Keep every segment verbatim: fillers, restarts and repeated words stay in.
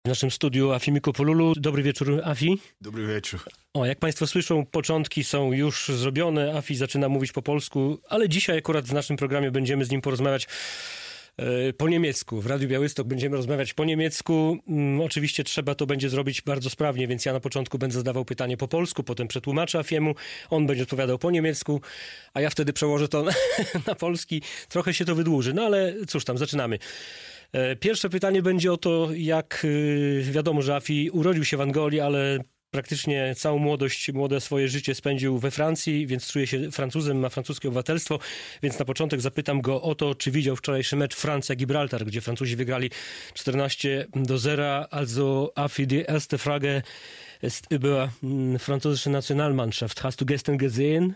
W naszym studiu Afi Mikopoulos. Dobry wieczór, Afi. Dobry wieczór. O, jak Państwo słyszą, początki są już zrobione. Afi zaczyna mówić po polsku, ale dzisiaj akurat w naszym programie będziemy z nim porozmawiać e, po niemiecku. W Radiu Białystok będziemy rozmawiać po niemiecku. Mm, oczywiście trzeba to będzie zrobić bardzo sprawnie, więc ja na początku będę zadawał pytanie po polsku, potem przetłumaczę Afiemu, on będzie odpowiadał po niemiecku, a ja wtedy przełożę to na, na polski. Trochę się to wydłuży, no ale cóż tam, zaczynamy. Pierwsze pytanie będzie o to, jak wiadomo, że Afi urodził się w Angolii, ale praktycznie całą młodość, młode swoje życie spędził we Francji, więc czuje się Francuzem, ma francuskie obywatelstwo, więc na początek zapytam go o to, czy widział wczorajszy mecz Francja-Gibraltar, gdzie Francuzi wygrali czternaście do zera. Also Afi, die erste Frage ist über französische Nationalmannschaft. Hast du gestern gesehen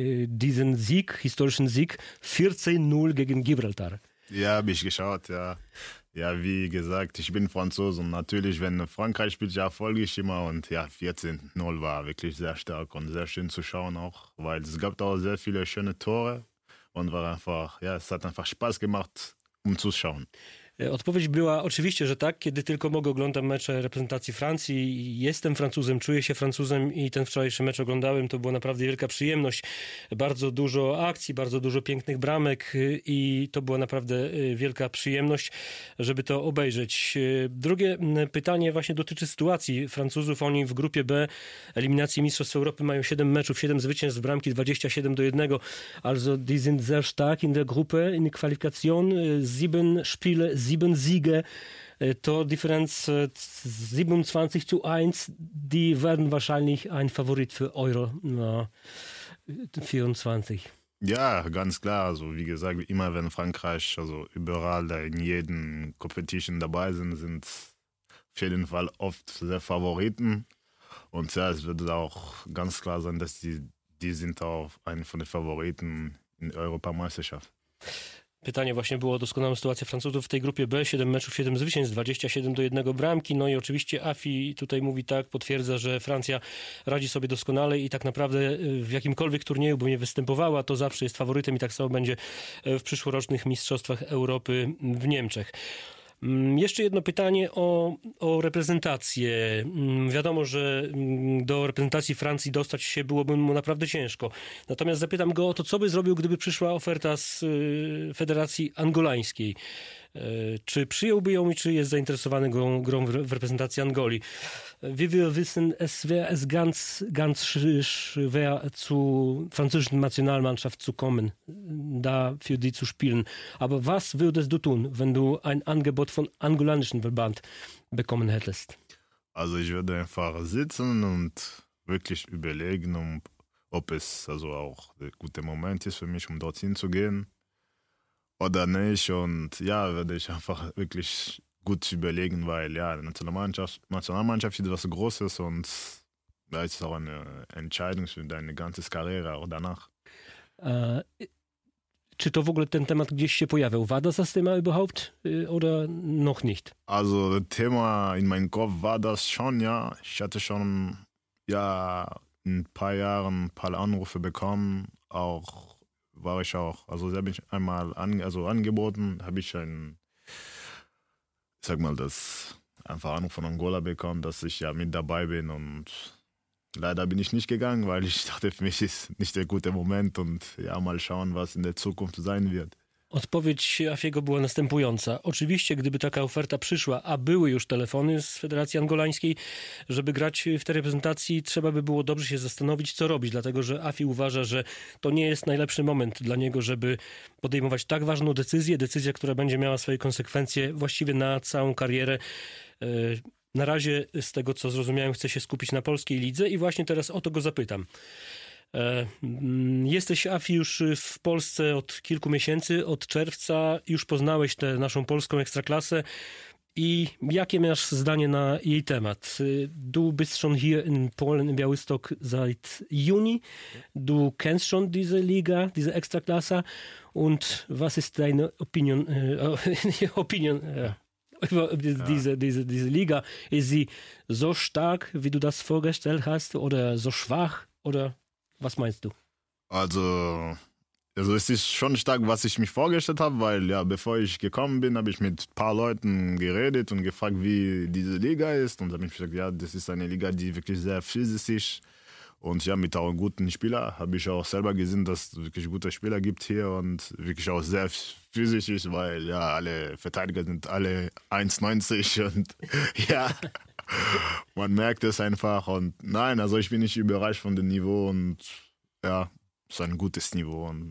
diesen Sieg, historischen Sieg vierzehn null gegen Gibraltar? Ja, habe ich geschaut, ja. Ja, wie gesagt, ich bin Franzose und natürlich, wenn Frankreich spielt, ja, folge ich immer. Und ja, vierzehn null war wirklich sehr stark und sehr schön zu schauen auch, weil es gab auch sehr viele schöne Tore und war einfach, ja, es hat einfach Spaß gemacht, um zu schauen. Odpowiedź była oczywiście, że tak. Kiedy tylko mogę, oglądam mecze reprezentacji Francji. Jestem Francuzem, czuję się Francuzem i ten wczorajszy mecz oglądałem. To była naprawdę wielka przyjemność. Bardzo dużo akcji, bardzo dużo pięknych bramek i to była naprawdę wielka przyjemność, żeby to obejrzeć. Drugie pytanie właśnie dotyczy sytuacji Francuzów. Oni w grupie B eliminacji Mistrzostw Europy mają siedem meczów, siedem zwycięstw, bramki dwadzieścia siedem do jednego. Also die sind sehr stark in der Gruppe, in der Qualifikation. Sieben Spiele, sieben Siege, Tordifferenz siebenundzwanzig zu eins. Die werden wahrscheinlich ein Favorit für Euro na vierundzwanzig. Ja, ganz klar. Also wie gesagt, immer wenn Frankreich, also überall da in jedem Competition dabei sind, sind auf jeden Fall oft sehr Favoriten. Und ja, es wird auch ganz klar sein, dass die, die sind auch einer von den Favoriten in der Europameisterschaft. Pytanie właśnie było o doskonałą sytuację Francuzów w tej grupie B. siedem meczów, siedem zwycięstw, dwadzieścia siedem do jednego bramki. No i oczywiście Afi tutaj mówi tak, potwierdza, że Francja radzi sobie doskonale i tak naprawdę w jakimkolwiek turnieju by nie występowała, to zawsze jest faworytem i tak samo będzie w przyszłorocznych Mistrzostwach Europy w Niemczech. Jeszcze jedno pytanie o, o reprezentację. Wiadomo, że do reprezentacji Francji dostać się byłoby mu naprawdę ciężko. Natomiast zapytam go o to, co by zrobił, gdyby przyszła oferta z Federacji Angolańskiej. Czy przyjąłby ją i czy jest zainteresowany grą, grą w reprezentacji Angolii? Wie wir wissen, es wäre es ganz, ganz schwer zu französischen Nationalmannschaft zu kommen, da für die zu spielen. Aber was würdest du tun, wenn du ein Angebot von angolanischen Verband bekommen hättest? Also ich würde einfach sitzen und wirklich überlegen, um, ob es also auch der gute Moment ist für mich, um dorthin zu gehen. Oder nicht, und ja, würde ich einfach wirklich gut überlegen, weil ja, die Nationalmannschaft, Nationalmannschaft ist was Großes und da ist auch eine Entscheidung für deine ganze Karriere auch danach. E, czy to w ogóle ten temat gdzieś się pojawiał? War das das Thema überhaupt oder noch nicht? Also das Thema in meinem Kopf war das schon, ja. Ich hatte schon ja in ein paar Jahren ein paar Anrufe bekommen, auch war ich auch, also habe ich einmal an, also angeboten, habe ich ein, ich sag mal, das einfach Anruf von Angola bekommen, dass ich ja mit dabei bin, und leider bin ich nicht gegangen, weil ich dachte, für mich ist nicht der gute Moment und ja, mal schauen, was in der Zukunft sein wird. Odpowiedź Afiego była następująca. Oczywiście, gdyby taka oferta przyszła, a były już telefony z Federacji Angolańskiej, żeby grać w tej reprezentacji, trzeba by było dobrze się zastanowić, co robić, dlatego że Afi uważa, że to nie jest najlepszy moment dla niego, żeby podejmować tak ważną decyzję, decyzja, która będzie miała swoje konsekwencje właściwie na całą karierę. Na razie, z tego co zrozumiałem, chce się skupić na polskiej lidze i właśnie teraz o to go zapytam. Jesteś, Afi, już w Polsce od kilku miesięcy, od czerwca, już poznałeś tę naszą polską ekstraklasę i jakie masz zdanie na jej temat? Du bist schon hier in Polen, in Białystok seit Juni, du kennst schon diese Liga, diese Extraklasse, und was ist deine Opinion, äh, Opinion äh, über diese, diese, diese Liga? Ist sie so stark, wie du das vorgestellt hast, oder so schwach, oder was meinst du? Also Also es ist schon stark, was ich mich vorgestellt habe, weil ja, bevor ich gekommen bin, habe ich mit ein paar Leuten geredet und gefragt, wie diese Liga ist. Und da habe ich gesagt, ja, das ist eine Liga, die wirklich sehr physisch ist. Und ja, mit auch guten Spielern habe ich auch selber gesehen, dass es wirklich gute Spieler gibt hier und wirklich auch sehr physisch ist, weil ja, alle Verteidiger sind alle eins neunzig und ja, man merkt es einfach. Und nein, also ich bin nicht überrascht von dem Niveau und ja, es ist ein gutes Niveau. Und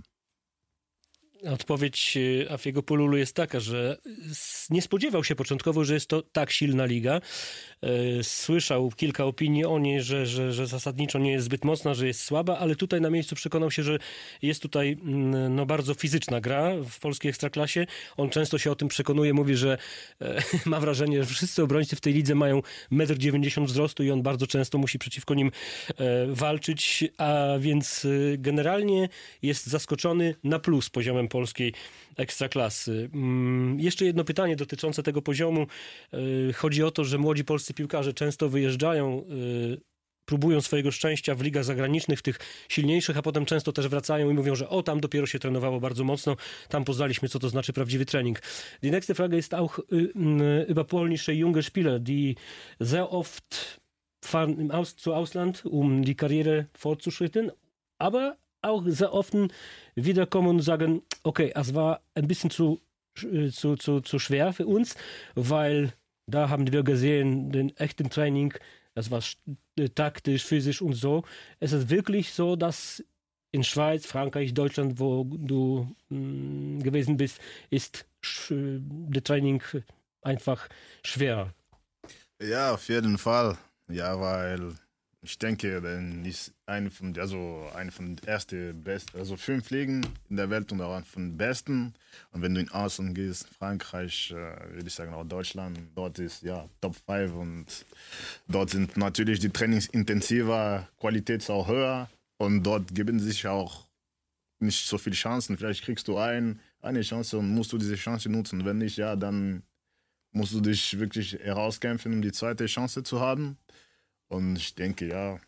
odpowiedź Afiego Polulu jest taka, że nie spodziewał się początkowo, że jest to tak silna liga. Słyszał kilka opinii o niej, że, że, że zasadniczo nie jest zbyt mocna, że jest słaba, ale tutaj na miejscu przekonał się, że jest tutaj no, bardzo fizyczna gra w polskiej ekstraklasie. On często się o tym przekonuje, mówi, że e, ma wrażenie, że wszyscy obrońcy w tej lidze mają metr dziewięćdziesiąt wzrostu i on bardzo często musi przeciwko nim e, walczyć, a więc e, generalnie jest zaskoczony na plus poziomem polskiej ekstraklasy. Mm, jeszcze jedno pytanie dotyczące tego poziomu. E, chodzi o to, że młodzi polscy piłkarze często wyjeżdżają, y, próbują swojego szczęścia w ligach zagranicznych, w tych silniejszych, a potem często też wracają i mówią, że o, tam dopiero się trenowało bardzo mocno, tam poznaliśmy, co to znaczy prawdziwy trening. Die nächste Frage ist auch y, y, über polnische junge Spieler, die sehr oft fahren im Aus, zu Ausland, um die Karriere fortzuschritten, aber auch sehr oft wiederkommen und sagen, okay, es war ein bisschen zu, zu, zu, zu schwer für uns, weil da haben wir gesehen, den echten Training, das war taktisch, physisch und so. Es ist wirklich so, dass in Schweiz, Frankreich, Deutschland, wo du mh, gewesen bist, ist der Training einfach schwer. ja, auf jeden Fall. Ja, weil ich denke, dann ist eine von, also eine von den ersten, besten, also fünf Ligen in der Welt und auch von den besten. Und wenn du in Ausland gehst, Frankreich, äh, würde ich sagen auch Deutschland, dort ist ja Top fünf und dort sind natürlich die Trainings intensiver, Qualität ist auch höher und dort geben sich auch nicht so viele Chancen. Vielleicht kriegst du ein, eine Chance und musst du diese Chance nutzen. Wenn nicht, ja, dann musst du dich wirklich herauskämpfen, um die zweite Chance zu haben. Und ich denke, ja,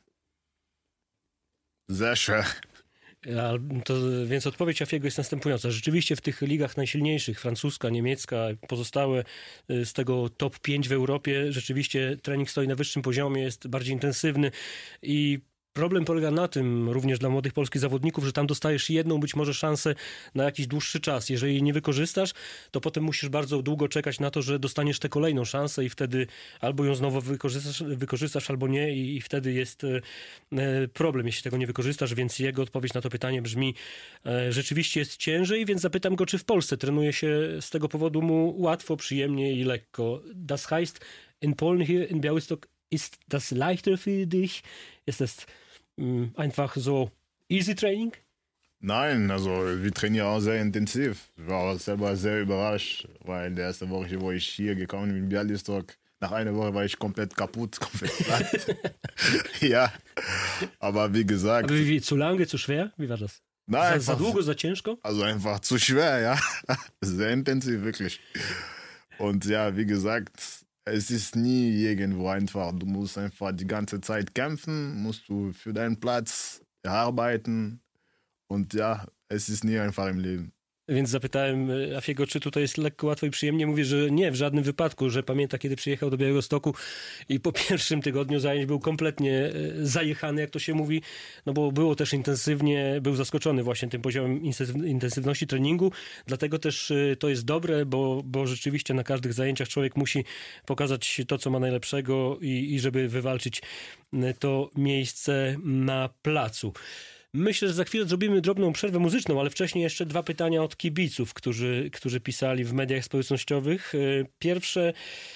sehr schwer. Ja, to, więc odpowiedź Afiego jest następująca. Rzeczywiście w tych ligach najsilniejszych, francuska, niemiecka, pozostałe z tego top pięć w Europie, rzeczywiście trening stoi na wyższym poziomie, jest bardziej intensywny i problem polega na tym, również dla młodych polskich zawodników, że tam dostajesz jedną być może szansę na jakiś dłuższy czas. Jeżeli jej nie wykorzystasz, to potem musisz bardzo długo czekać na to, że dostaniesz tę kolejną szansę i wtedy albo ją znowu wykorzystasz, wykorzystasz albo nie i, i wtedy jest e, problem, jeśli tego nie wykorzystasz, więc jego odpowiedź na to pytanie brzmi, e, rzeczywiście jest ciężej, więc zapytam go, czy w Polsce trenuje się z tego powodu mu łatwo, przyjemnie i lekko. Das heißt, in Polen hier in Białystok ist das leichter für dich? Ist das mh, einfach so easy Training? Nein, also wir trainieren auch sehr intensiv. Ich war auch selber sehr überrascht, weil die erste Woche, wo ich hier gekommen bin in Białystok, nach einer Woche war ich komplett kaputt, komplett platt. ja, aber wie gesagt... Aber wie, wie, zu lange, zu schwer? Wie war das? Nein, za, za długo, za ciężko? Also einfach zu schwer, ja. Sehr intensiv, wirklich. Und ja, wie gesagt... Es ist nie irgendwo einfach. Du musst einfach die ganze Zeit kämpfen, musst du für deinen Platz arbeiten und ja, es ist nie einfach im Leben. Więc zapytałem Afiego, czy tutaj jest lekko, łatwo i przyjemnie. Mówi, że nie, w żadnym wypadku, że pamięta, kiedy przyjechał do Białegostoku i po pierwszym tygodniu zajęć był kompletnie zajechany, jak to się mówi, no bo było też intensywnie, był zaskoczony właśnie tym poziomem intensywności treningu, dlatego też to jest dobre, bo, bo rzeczywiście na każdych zajęciach człowiek musi pokazać to, co ma najlepszego i, i żeby wywalczyć to miejsce na placu. Myślę, że za chwilę zrobimy drobną przerwę muzyczną, ale wcześniej jeszcze dwa pytania od kibiców, którzy, którzy pisali w mediach społecznościowych. Pierwsze,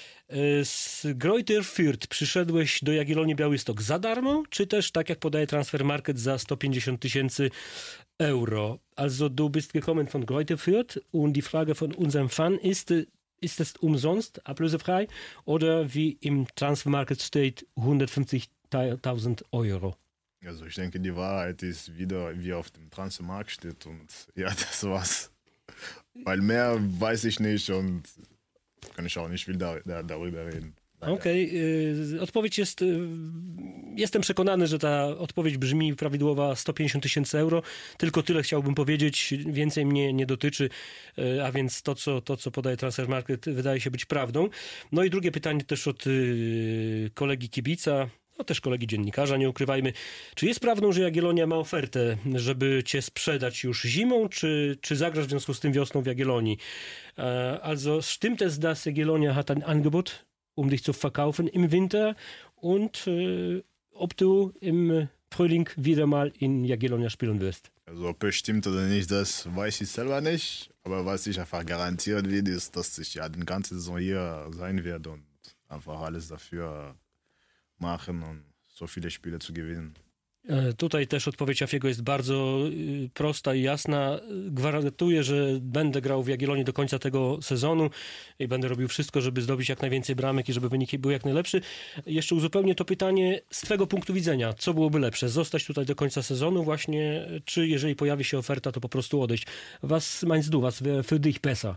z Greuther Fürth przyszedłeś do Jagiellonii Białystok za darmo, czy też tak jak podaje Transfermarkt za sto pięćdziesiąt tysięcy euro? Also du bist gekommen von Greuther Fürth und die Frage von unserem Fan ist, ist es umsonst, ablösefrei, oder wie im Transfermarkt steht hundertfünfzigtausend Euro? Also ich denke, die Wahrheit ist wieder, wie auf dem Transfermarkt steht und ja, das war's. Weil mehr weiß ich nicht und kann ich auch nicht viel da, da, darüber reden. Okej, okay. Odpowiedź jest jestem przekonany, że ta odpowiedź brzmi prawidłowa sto pięćdziesiąt tysięcy euro. Tylko tyle chciałbym powiedzieć, więcej mnie nie dotyczy, a więc to, co, to, co podaje Transfermarkt, wydaje się być prawdą. No i drugie pytanie też od kolegi kibica, no też kolegi dziennikarza, nie ukrywajmy. Czy jest prawdą, że Jagiellonia ma ofertę, żeby cię sprzedać już zimą, czy, czy zagrasz w związku z tym wiosną w Jagiellonii? Also stimmt es, dass Jagiellonia hat ein Angebot, um dich zu verkaufen im Winter und äh, ob du im Frühling wieder mal in Jagiellonia spielen wirst? Also ob es stimmt oder nicht, das weiß ich selber nicht. Aber was ich einfach garantieren will, ist, dass ich ja die ganze Saison hier sein werde und einfach alles dafür machen, um so viele Spiele zu gewinnen. Tutaj też odpowiedź Afiego jest bardzo prosta i jasna. Gwarantuję, że będę grał w Jagiellonii do końca tego sezonu i będę robił wszystko, żeby zdobyć jak najwięcej bramek i żeby wynik był jak najlepszy. Jeszcze uzupełnię to pytanie z twojego punktu widzenia. Co byłoby lepsze? Zostać tutaj do końca sezonu właśnie, czy jeżeli pojawi się oferta, to po prostu odejść? Was meinst du, was wäre für dich besser?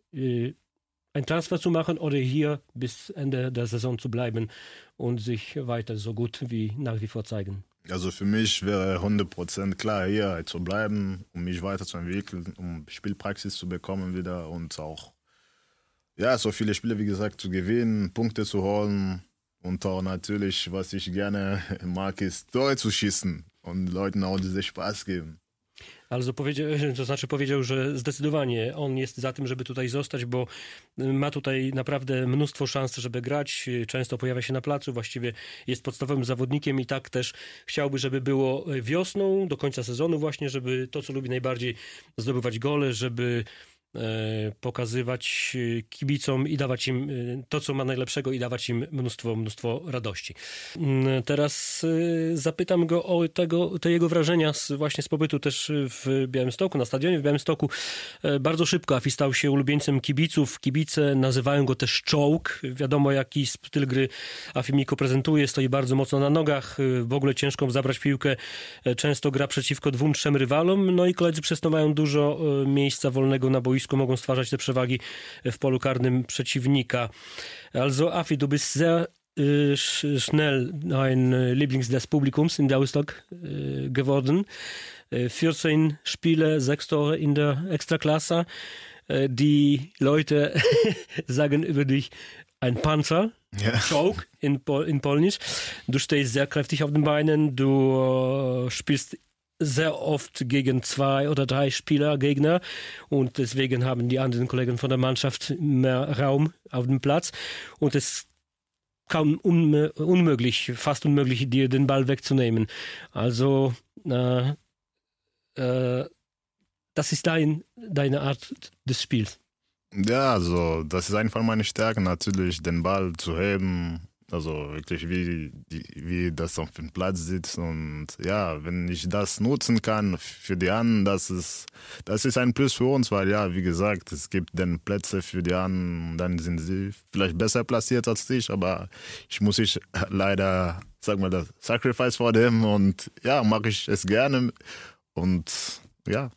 Ein Transfer zu machen oder hier bis Ende der Saison zu bleiben und sich weiter so gut wie nach wie vor zeigen? Also für mich wäre hundert Prozent klar, hier zu bleiben, um mich weiterzuentwickeln, um Spielpraxis zu bekommen wieder und auch ja, so viele Spiele, wie gesagt, zu gewinnen, Punkte zu holen und auch natürlich, was ich gerne mag, ist Tore zu schießen und Leuten auch diesen Spaß geben. Also powiedział, to znaczy powiedział, że zdecydowanie on jest za tym, żeby tutaj zostać, bo ma tutaj naprawdę mnóstwo szans, żeby grać. Często pojawia się na placu, właściwie jest podstawowym zawodnikiem i tak też chciałby, żeby było wiosną, do końca sezonu właśnie, żeby to, co lubi najbardziej, zdobywać gole, żeby pokazywać kibicom i dawać im to, co ma najlepszego i dawać im mnóstwo, mnóstwo radości. Teraz zapytam go o tego, te jego wrażenia z, właśnie z pobytu też w Białymstoku, na stadionie w Białymstoku. Bardzo szybko Afi stał się ulubieńcem kibiców. Kibice nazywają go też czołg. Wiadomo, jaki styl gry Afi Miko prezentuje. Stoi bardzo mocno na nogach. W ogóle ciężko mu zabrać piłkę. Często gra przeciwko dwóm, trzem rywalom. No i koledzy przez to mają dużo miejsca wolnego na boisku. Mogą stwarzać te przewagi w polu karnym przeciwnika. Also Afi, du bist sehr äh, schnell ein Lieblings des Publikums in Białystok äh, geworden. vierzehn Spiele, sechs Tore in der Extraklasse. Die Leute sagen über dich ein Panzer, ja. Czołg in, Pol- in Polnisch. Du stehst sehr kräftig auf den Beinen, du äh, spielst sehr oft gegen zwei oder drei Spieler, Gegner, und deswegen haben die anderen Kollegen von der Mannschaft mehr Raum auf dem Platz und es kaum un- unmöglich, fast unmöglich, dir den Ball wegzunehmen. Also äh, äh, das ist dein, deine Art des Spiels. Ja, also das ist einfach meine Stärke, natürlich den Ball zu heben, also wirklich wie, die, wie das auf dem Platz sitzt und ja, wenn ich das nutzen kann für die anderen, das ist, das ist ein Plus für uns, weil ja, wie gesagt, es gibt dann Plätze für die anderen, dann sind sie vielleicht besser platziert als ich, aber ich muss ich leider, sag mal, das Sacrifice vor dem und ja, mache ich es gerne und ja.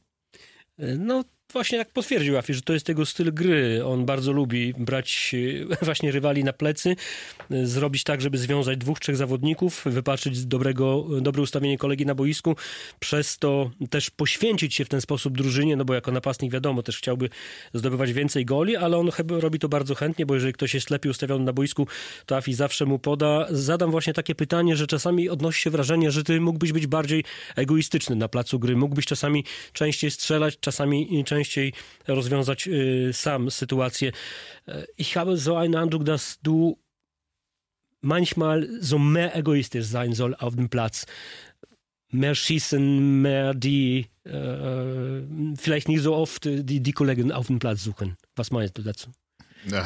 No właśnie tak potwierdził Afi, że to jest jego styl gry. On bardzo lubi brać właśnie rywali na plecy, zrobić tak, żeby związać dwóch, trzech zawodników, wypatrzyć dobrego, dobre ustawienie kolegi na boisku, przez to też poświęcić się w ten sposób drużynie, no bo jako napastnik wiadomo, też chciałby zdobywać więcej goli, ale on chyba robi to bardzo chętnie, bo jeżeli ktoś jest lepiej ustawiony na boisku, to Afi zawsze mu poda. Zadam właśnie takie pytanie, że czasami odnosi się wrażenie, że ty mógłbyś być bardziej egoistyczny na placu gry, mógłbyś czasami częściej strzelać, czasami częściej rozwiązać y, sam sytuację. Ich habe so einen Eindruck, dass du manchmal so mehr egoistisch sein soll auf dem Platz. Mehr schießen, mehr die, äh, vielleicht nicht so oft die, die Kollegen auf dem Platz suchen. Was meinst du dazu? Ja,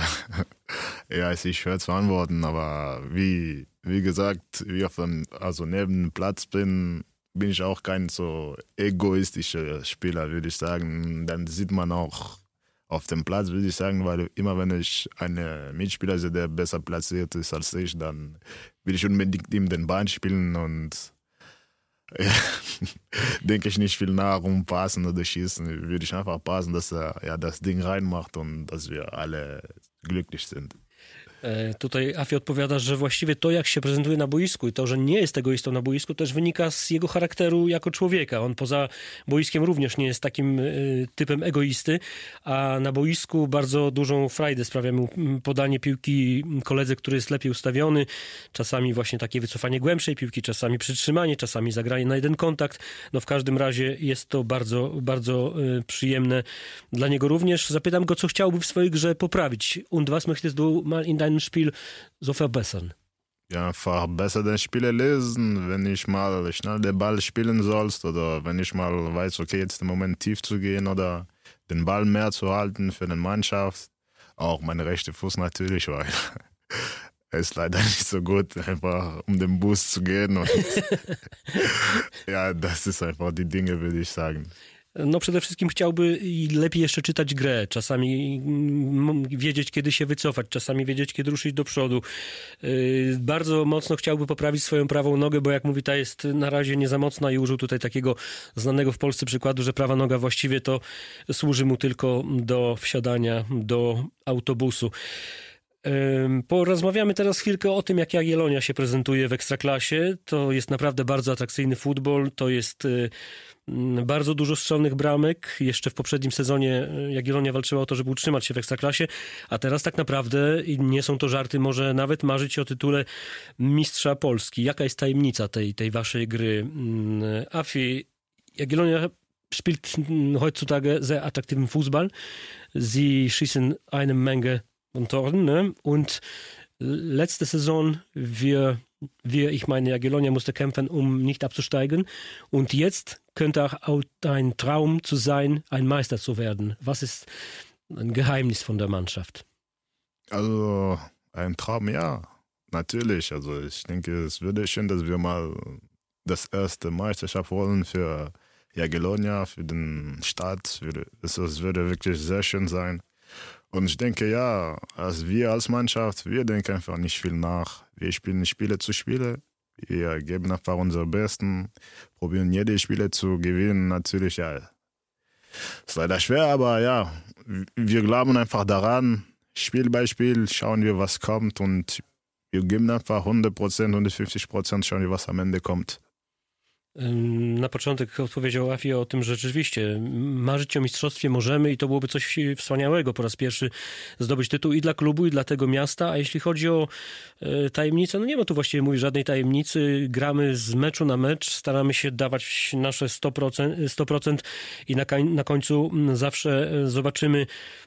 ja, es ist schwer zu antworten, aber wie, wie gesagt, wie auf dem, also neben dem Platz bin, bin ich auch kein so egoistischer Spieler, würde ich sagen. Dann sieht man auch auf dem Platz, würde ich sagen, weil immer wenn ich einen Mitspieler sehe, der besser platziert ist als ich, dann will ich unbedingt ihm den Ball spielen und ja, denke ich nicht viel nach, um passen oder schießen. Würde ich einfach passen, dass er ja, das Ding reinmacht und dass wir alle glücklich sind. Tutaj Afi odpowiada, że właściwie to, jak się prezentuje na boisku i to, że nie jest egoistą na boisku, też wynika z jego charakteru jako człowieka. On poza boiskiem również nie jest takim typem egoisty, a na boisku bardzo dużą frajdę sprawia mu podanie piłki koledze, który jest lepiej ustawiony. Czasami właśnie takie wycofanie głębszej piłki, czasami przytrzymanie, czasami zagranie na jeden kontakt. No w każdym razie jest to bardzo, bardzo przyjemne dla niego również. Zapytam go, co chciałby w swojej grze poprawić. Und was möchtest du mal in deinem Spiel so verbessern? Ja, einfach besser den Spieler lesen, wenn ich mal schnell den Ball spielen sollst oder wenn ich mal weiß, okay, jetzt im Moment tief zu gehen oder den Ball mehr zu halten für die Mannschaft. Auch mein rechter Fuß natürlich, weil er ist leider nicht so gut, einfach um den Bus zu gehen. Und ja, das ist einfach die Dinge, würde ich sagen. No przede wszystkim chciałby lepiej jeszcze czytać grę, czasami wiedzieć, kiedy się wycofać, czasami wiedzieć, kiedy ruszyć do przodu. Bardzo mocno chciałby poprawić swoją prawą nogę, bo jak mówi, ta jest na razie nie za mocna i użył tutaj takiego znanego w Polsce przykładu, że prawa noga właściwie to służy mu tylko do wsiadania do autobusu. Porozmawiamy teraz chwilkę o tym, jak Jagiellonia się prezentuje w Ekstraklasie. To jest naprawdę bardzo atrakcyjny futbol, to jest bardzo dużo strzelnych bramek. Jeszcze w poprzednim sezonie Jagiellonia walczyła o to, żeby utrzymać się w Ekstraklasie, a teraz tak naprawdę, i nie są to żarty, może nawet marzyć o tytule mistrza Polski. Jaka jest tajemnica tej, tej waszej gry? Afi, Jagiellonia spielt heutzutage sehr attraktiven Fußball. Sie schießen eine Menge von Toren, ne? Und letzte Saison wir Wir, ich meine, Jagiellonia musste kämpfen, um nicht abzusteigen. Und jetzt könnte auch ein Traum zu sein, ein Meister zu werden. Was ist ein Geheimnis von der Mannschaft? Also, ein Traum, ja, natürlich. Also, ich denke, es würde schön, dass wir mal das erste Meisterschaft holen für Jagiellonia, für den Stadt. Es würde wirklich sehr schön sein. Und ich denke, ja, als wir als Mannschaft, wir denken einfach nicht viel nach. Wir spielen Spiele zu Spiele. Wir geben einfach unser Besten, probieren jede Spiele zu gewinnen. Natürlich, ja, ist leider schwer, aber ja, wir glauben einfach daran. Spiel bei Spiel schauen wir, was kommt und wir geben einfach hundert Prozent, hundertfünfzig Prozent, schauen wir, was am Ende kommt. Na początek odpowiedział Afi o tym, że rzeczywiście marzyć o mistrzostwie możemy i to byłoby coś wspaniałego. Po raz pierwszy zdobyć tytuł i dla klubu, i dla tego miasta. A jeśli chodzi o tajemnicę, no nie ma tu właściwie mówi żadnej tajemnicy. Gramy z meczu na mecz, staramy się dawać nasze sto procent, sto procent i na, na końcu zawsze zobaczymy,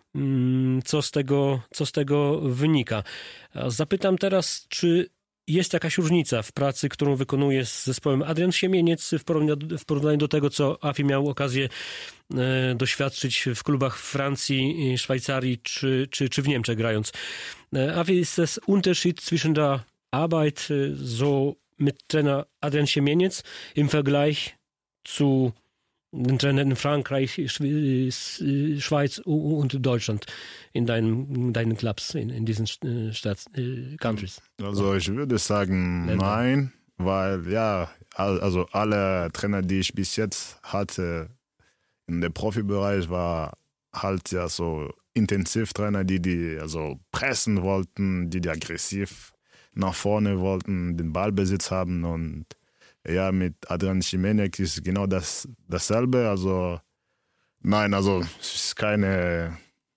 co z tego, co z tego wynika. Zapytam teraz, czy jest jakaś różnica w pracy, którą wykonuje z zespołem Adrian Siemieniec w porównaniu, w porównaniu do tego, co Afi miał okazję e, doświadczyć w klubach w Francji, Szwajcarii czy, czy, czy w Niemczech grając. E, Afi, ist das Unterschied zwischen der Arbeit so mit Trainer Adrian Siemieniec im Vergleich zu den Trainern in Frankreich, Schweiz und Deutschland in deinen, deinen Clubs, in, in diesen Staats, äh, Countries? Also ich würde sagen nein, weil ja, also alle Trainer, die ich bis jetzt hatte in der Profibereich, war halt ja so Intensivtrainer, die die also pressen wollten, die die aggressiv nach vorne wollten, den Ballbesitz haben und ja, mit Adrian Siemieniec ist genau das, dasselbe. Also, nein, also es ist keine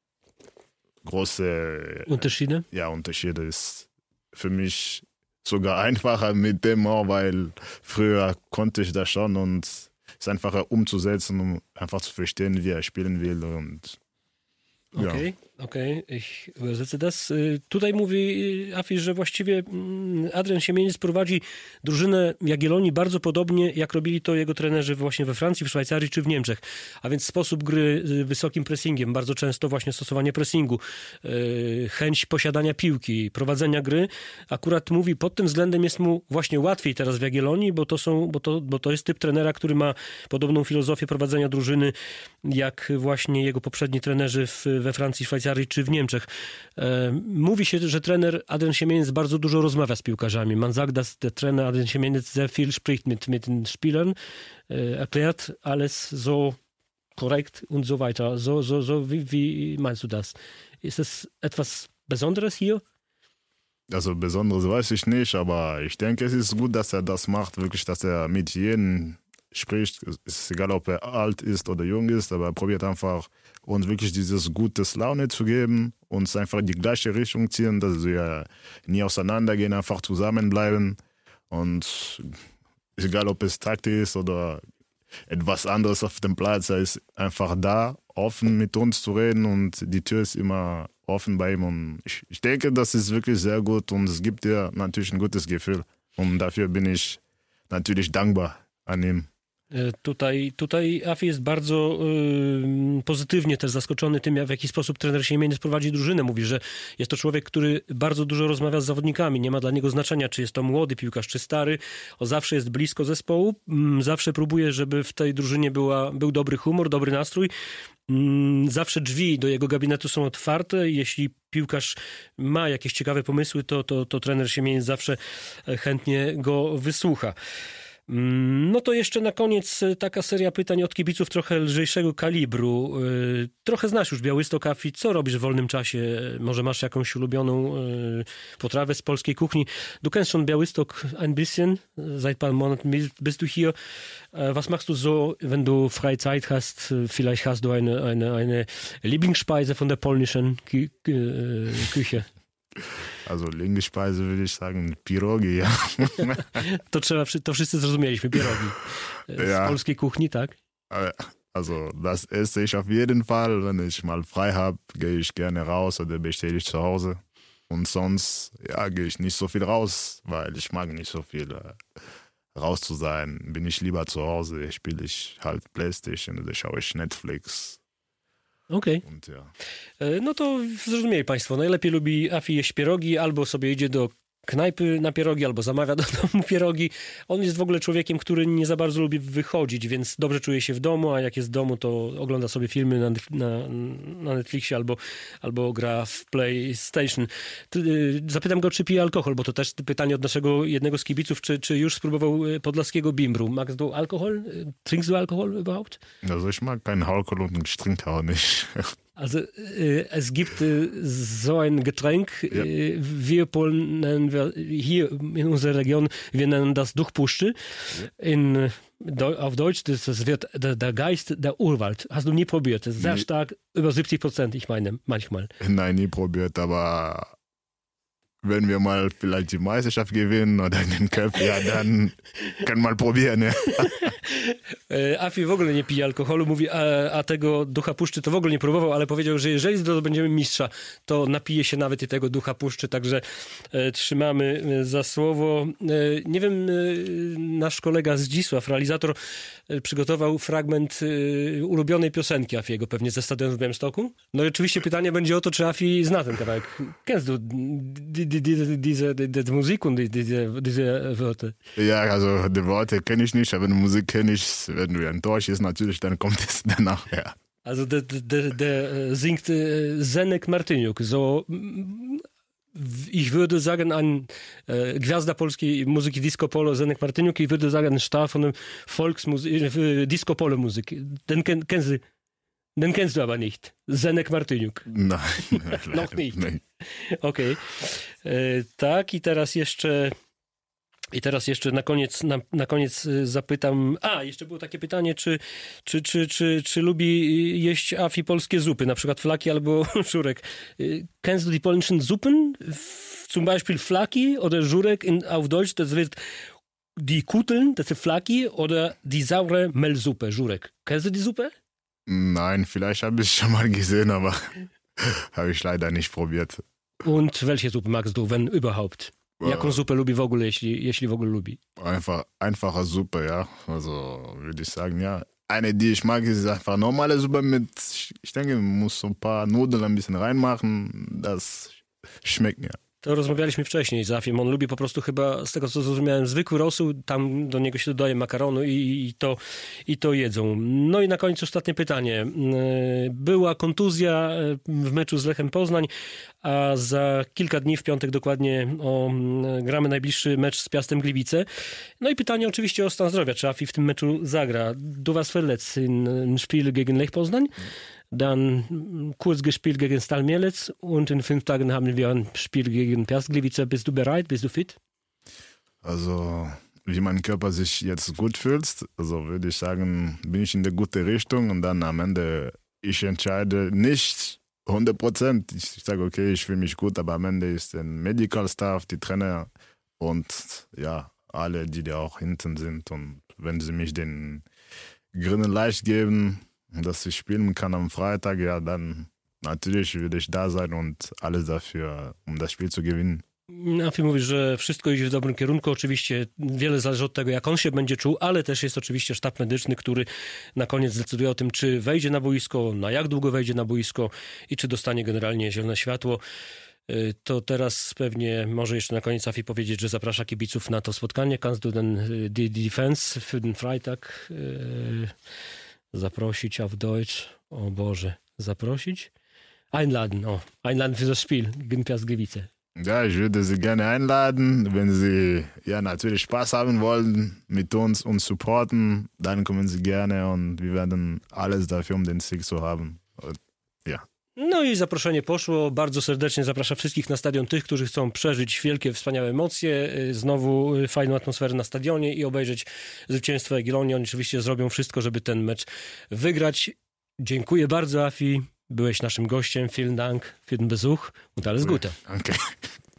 große Unterschiede. Ja, Unterschiede ist für mich sogar einfacher mit dem auch, weil früher konnte ich das schon und es ist einfacher umzusetzen, um einfach zu verstehen, wie er spielen will und Okej, okay, okej, okay. Ich übersetze das. Tutaj mówi Afi, że właściwie Adrian Siemieniec prowadzi drużynę Jagiellonii bardzo podobnie, jak robili to jego trenerzy właśnie we Francji, w Szwajcarii czy w Niemczech. A więc sposób gry z wysokim pressingiem, bardzo często właśnie stosowanie pressingu, chęć posiadania piłki, prowadzenia gry. Akurat mówi, pod tym względem jest mu właśnie łatwiej teraz w Jagiellonii, bo to, są, bo to, bo to jest typ trenera, który ma podobną filozofię prowadzenia drużyny, jak właśnie jego poprzedni trenerzy w we Francji, Szwajcarii czy w Niemczech. Mówi się, że trener Adrian Siemieniec bardzo dużo rozmawia z piłkarzami. Man sagt, dass der Trainer Adrian Siemieniec sehr viel spricht mit, mit den Spielern, erklärt alles so korrekt und so weiter. So, so, so, wie, wie meinst du das? Ist es etwas Besonderes hier? Also Besonderes weiß ich nicht, aber ich denke, es ist gut, dass er das macht, wirklich, dass er mit jedem spricht. Es ist egal, ob er alt ist oder jung ist, aber er probiert einfach, uns wirklich dieses gutes Laune zu geben, uns einfach in die gleiche Richtung ziehen, dass wir nie auseinandergehen, einfach zusammenbleiben. Und egal, ob es Taktik ist oder etwas anderes auf dem Platz, er ist einfach da, offen mit uns zu reden und die Tür ist immer offen bei ihm. Und ich, ich denke, das ist wirklich sehr gut und es gibt dir natürlich ein gutes Gefühl. Und dafür bin ich natürlich dankbar an ihm. Tutaj, tutaj Afi jest bardzo y, pozytywnie też zaskoczony tym, w jaki sposób trener Siemieniec prowadzi drużynę. Mówi, że jest to człowiek, który bardzo dużo rozmawia z zawodnikami. Nie ma dla niego znaczenia, czy jest to młody piłkarz, czy stary. O, zawsze jest blisko zespołu. Mm, zawsze próbuje, żeby w tej drużynie była, był dobry humor, dobry nastrój. Mm, zawsze drzwi do jego gabinetu są otwarte. Jeśli piłkarz ma jakieś ciekawe pomysły, to, to, to trener Siemieniec zawsze chętnie go wysłucha. No to jeszcze na koniec taka seria pytań od kibiców trochę lżejszego kalibru. Trochę znasz już Białystok, Afi. Co robisz w wolnym czasie? Może masz jakąś ulubioną potrawę z polskiej kuchni? Du kennst schon Białystok ein bisschen. Seit paar Monaten bist du hier. Was machst du so, wenn du freie Zeit hast? Vielleicht hast du eine, eine, eine Lieblingsspeise von der polnischen Kü- Küche. Also Lieblingsspeise würde ich sagen Pierogi, ja. To trzeba, to wszyscy zrozumieliśmy, pierogi. Z ja. polskiej kuchni, tak? Also das esse ich auf jeden Fall. Wenn ich mal frei habe, gehe ich gerne raus oder bestelle ich zu Hause. Und sonst, ja, gehe ich nicht so viel raus, weil ich mag nicht so viel äh, raus zu sein. Bin ich lieber zu Hause, spiele ich halt Playstation oder schaue ich Netflix. Okej. Okay. Ja. No to zrozumieli Państwo. Najlepiej lubi Afi jeść pierogi, albo sobie idzie do knajpy na pierogi, albo zamawia do domu pierogi. On jest w ogóle człowiekiem, który nie za bardzo lubi wychodzić, więc dobrze czuje się w domu, a jak jest w domu, to ogląda sobie filmy na, na, na Netflixie albo, albo gra w PlayStation. Zapytam go, czy pije alkohol, bo to też pytanie od naszego jednego z kibiców, czy, czy już spróbował podlaskiego bimbru. Magst du Alkohol? Trinkst du Alkohol überhaupt? Also ich mag keinen Alkohol und ich trinke auch nicht. Also äh, es gibt äh, so ein Getränk, ja. äh, wir Polen nennen wir hier in unserer Region, wir nennen das Duchpuszczy. Ja. In, auf Deutsch, das, das wird der, der Geist der Urwald. Hast du nie probiert? Das ist sehr nee. stark, über siebzig Prozent, ich meine, manchmal. Nein, nie probiert, aber wenn wir mal vielleicht die Meisterschaft gewinnen oder den Cup, ja, dann können wir mal probieren. Ja. Afi w ogóle nie pije alkoholu, mówi, a, a tego ducha puszczy to w ogóle nie próbował, ale powiedział, że jeżeli zdobędziemy mistrza, to napije się nawet i tego ducha puszczy, także e, trzymamy za słowo. E, nie wiem, e, nasz kolega Zdzisław, realizator, e, przygotował fragment e, ulubionej piosenki Afiego, pewnie ze stadionu w Białymstoku. No i oczywiście pytanie będzie o to, czy Afi zna ten kawałek. Kennst du die, diese, diese, diese Musik und diese, diese Wörter? Ja, also die Worte kenne ich nicht, aber die Musik kenne ich. Wenn du enttäuscht ist, natürlich, dann kommt es danach her. Also der, der, der singt äh, Zenek Martyniuk, so ich würde sagen ein äh, Gwiazda polskiej muzyki Disco Polo Zenek Martyniuk, ich würde sagen ein Star von der Volksmusik, äh, Disco Polo Musik. Den, kenn, kennst du, den kennst du aber nicht. Zenek Martyniuk. Nein. Noch nicht. Okej. Okay. Äh, tak, i teraz jeszcze I teraz jeszcze na koniec, na, na koniec zapytam... A, jeszcze było takie pytanie, czy, czy, czy, czy, czy lubi jeść Afi polskie zupy, na przykład flaki albo żurek. Kennst du die polnischen Suppen? Zum Beispiel Flaki oder Żurek in, auf Deutsch, das wird die Kuteln, das ist Flaki, oder die saure Mehlsuppe, Żurek. Kennst du die Suppe? Nein, vielleicht habe ich schon mal gesehen, aber habe ich leider nicht probiert. Und welche Suppe magst du, wenn überhaupt? Jaką zupę lubi w ogóle, jeśli, jeśli w ogóle lubi? Einfach, einfache Suppe, ja. Also würde ich sagen, ja. Eine, die ich mag, ist einfach normale Suppe mit, ich denke, man muss so ein paar Nudeln ein bisschen reinmachen. Das schmeckt mir. To rozmawialiśmy wcześniej z Afiem. On lubi po prostu chyba, z tego co zrozumiałem, zwykły rosół, tam do niego się dodaje makaronu i, i, to, i to jedzą. No i na koniec ostatnie pytanie. Była kontuzja w meczu z Lechem Poznań, a za kilka dni, w piątek dokładnie, o, gramy najbliższy mecz z Piastem Gliwice. No i pytanie oczywiście o stan zdrowia. Czy Afi w tym meczu zagra? Du warst verletzt in Spiel gegen Lech Poznań. dann kurz gespielt gegen Stal Mielec und in fünf Tagen haben wir ein Spiel gegen Piast Gliwice. Bist du bereit? Bist du fit? Also, wie mein Körper sich jetzt gut fühlt, also würde ich sagen, bin ich in der guten Richtung und dann am Ende, ich entscheide nicht hundert Prozent. Ich, ich sage, okay, ich fühle mich gut, aber am Ende ist der Medical Staff, die Trainer und ja, alle, die da auch hinten sind. Und wenn sie mich den grünen Licht geben, dass ich spielen kann am Freitag, ja, dann natürlich würde ich da sein und alles dafür, um das Spiel zu gewinnen. Afi mówi, że wszystko idzie w dobrym kierunku. Oczywiście wiele zależy od tego, jak on się będzie czuł, ale też jest oczywiście sztab medyczny, który na koniec decyduje o tym, czy wejdzie na boisko, na jak długo wejdzie na boisko i czy dostanie generalnie zielone światło. To teraz pewnie może jeszcze na koniec Afi powiedzieć, że zaprasza kibiców na to spotkanie. Kannst du den die Defense für den Freitag zaprosić auf Deutsch? O Boże, zaprosić? Einladen, o, einladen für das Spiel gegen Piast Gliwice. Ja, ich würde Sie gerne einladen. Wenn Sie ja natürlich Spaß haben wollen mit uns und supporten, dann kommen Sie gerne und wir werden alles dafür, um den Sieg zu haben. Und, ja. No i zaproszenie poszło. Bardzo serdecznie zapraszam wszystkich na stadion, tych, którzy chcą przeżyć wielkie, wspaniałe emocje, znowu fajną atmosferę na stadionie i obejrzeć zwycięstwo Jagiellonii. Oni oczywiście zrobią wszystko, żeby ten mecz wygrać. Dziękuję bardzo, Afi. Byłeś naszym gościem. Vielen Dank für den Besuch und alles Gute. Okay.